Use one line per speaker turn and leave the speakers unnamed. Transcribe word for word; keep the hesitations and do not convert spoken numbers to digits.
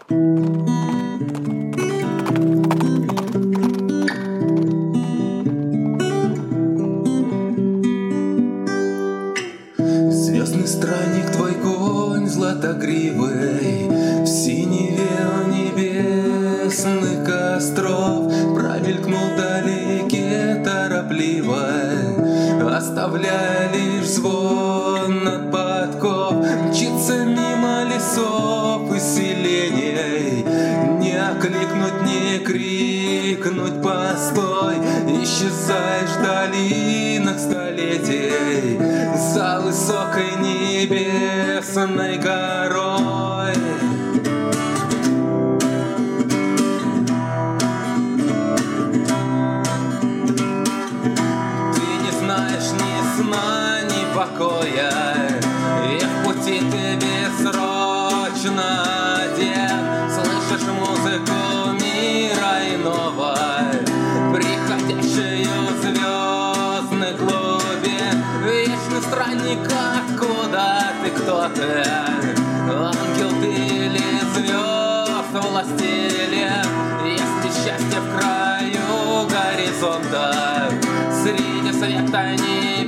Звездный странник твой конь златогривый, в синеве небесных костров промелькнул вдалеке торопливо, оставляя лишь звон от подков. Мчится мимо лесов и селений, не окликнуть, не крикнуть постой. Исчезаешь в долинах столетий за высокой небесной горой. Ты не знаешь ни сна, ни покоя, и в пути ты бессрочно одет. Слышишь музыку мира иного, приходящую звездных глубин. Вечный странник, откуда ты, кто ты? Ангел ты или звезд властелин? Есть ли счастье в краю горизонта, среди света не